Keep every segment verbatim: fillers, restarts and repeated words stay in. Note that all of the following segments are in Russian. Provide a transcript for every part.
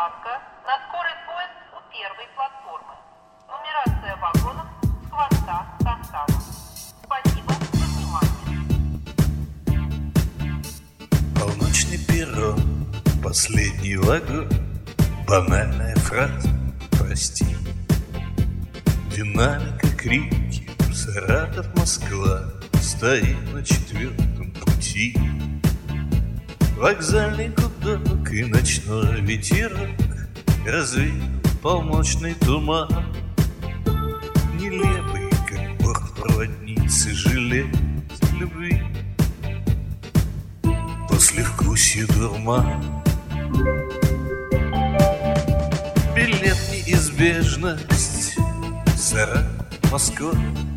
посадка на скорый поезд у первой платформы. Нумерация вагонов с хвоста состава. Спасибо за внимание. Полночный перрон, последний вагон, банальная фраза «прости». Динамика, крики, Саратов, Москва стоит на четвертом пути. Вокзальный гудок и ночной ветерок развеял полночный туман. Нелепый, как бортпроводницы, желез любви. Послевкусие дурман. Билет неизбежность, Саратов, Москва.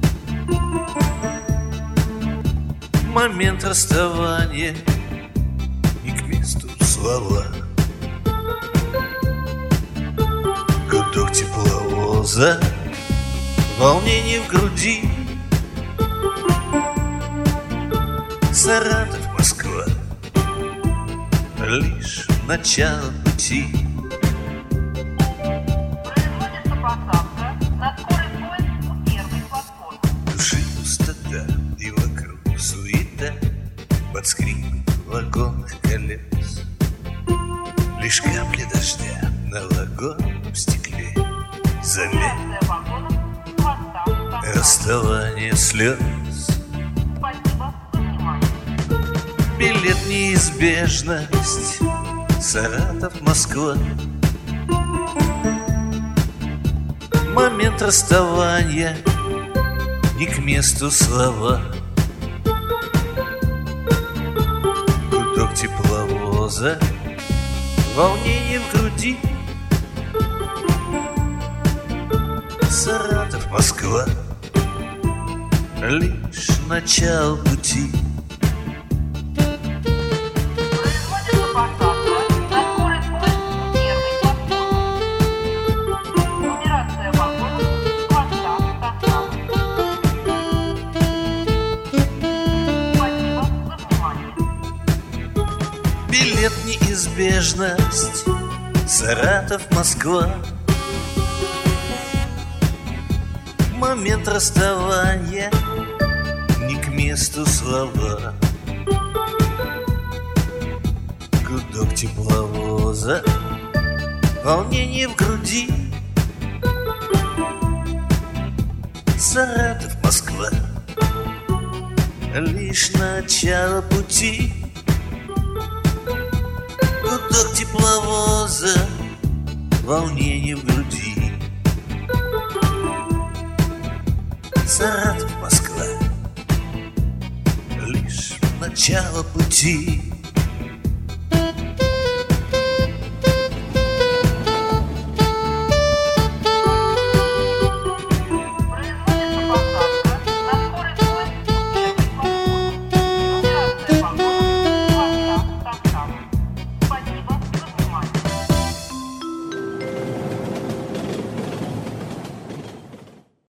Момент расставания, не к месту слова. Гудок тепловоза, волнение в груди. Саратов, Москва, лишь начало пути. Производится посадка на скорый поезд у первой платформы. Души пустота и вокруг суета, под скрип вагонных колес. Лишь капли дождя на вагонном стекле заметно Нумерация вагонов с хвоста состава. расставание слез. Спасибо за внимание. Билет неизбежность, Саратов, Москва. Момент расставания, не к месту слова. Гудок тепловоза, волнение в груди. Саратов, Москва, лишь начало пути. Производится посадка на скорый поезд у первой платформы. Нумерация вагонов с хвоста состава. Спасибо за внимание. Билет неизбежность, Саратов, Москва. Момент расставания, не к месту слова. Гудок тепловоза, волнение в груди. Саратов, Москва, лишь начало пути. Гудок тепловоза, волнение в груди. Саратов, Москва, лишь начало пути.